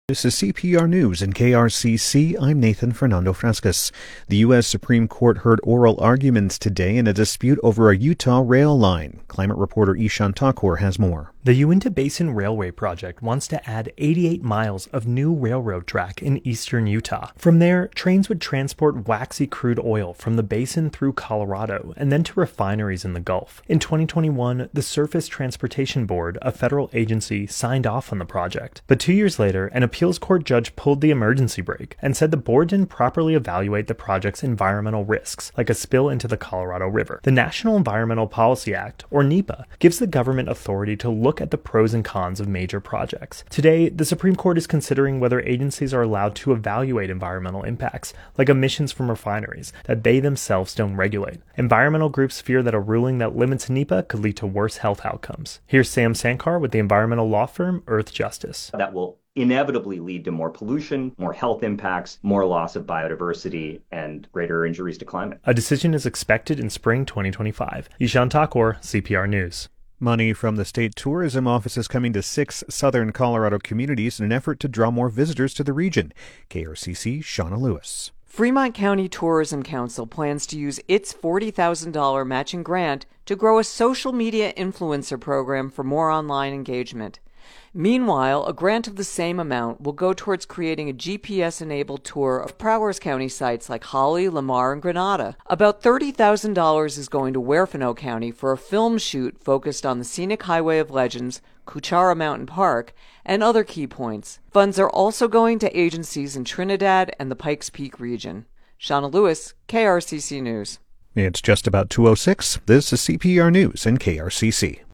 This is CPR News and KRCC. I'm Nathan Fernando Frescas. The U.S. Supreme Court heard oral arguments today in a dispute over a Utah rail line. Climate reporter Ishan Thakur has more. The Uinta Basin Railway Project wants to add 88 miles of new railroad track in eastern Utah. From there, trains would transport waxy crude oil from the basin through Colorado and then to refineries in the Gulf. In 2021, the Surface Transportation Board, a federal agency, signed off on the project. But 2 years later, an appeals court judge pulled the emergency brake and said the board didn't properly evaluate the project's environmental risks, like a spill into the Colorado River. The National Environmental Policy Act, or NEPA, gives the government authority to look at the pros and cons of major projects. Today, the Supreme Court is considering whether agencies are allowed to evaluate environmental impacts, like emissions from refineries, that they themselves don't regulate. Environmental groups fear that a ruling that limits NEPA could lead to worse health outcomes. Here's Sam Sankar with the environmental law firm Earth Justice. That will inevitably lead to more pollution, more health impacts, more loss of biodiversity, and greater injuries to climate. A decision is expected in spring 2025. Ishan Thakur, CPR News. Money from the state tourism office is coming to 6 southern Colorado communities in an effort to draw more visitors to the region. KRCC, Shauna Lewis. Fremont County Tourism Council plans to use its $40,000 matching grant to grow a social media influencer program for more online engagement. Meanwhile, a grant of the same amount will go towards creating a GPS-enabled tour of Prowers County sites like Holly, Lamar, and Granada. About $30,000 is going to Huerfano County for a film shoot focused on the Scenic Highway of Legends, Cuchara Mountain Park, and other key points. Funds are also going to agencies in Trinidad and the Pikes Peak region. Shauna Lewis, KRCC News. It's just about 2:06. This is CPR News and KRCC.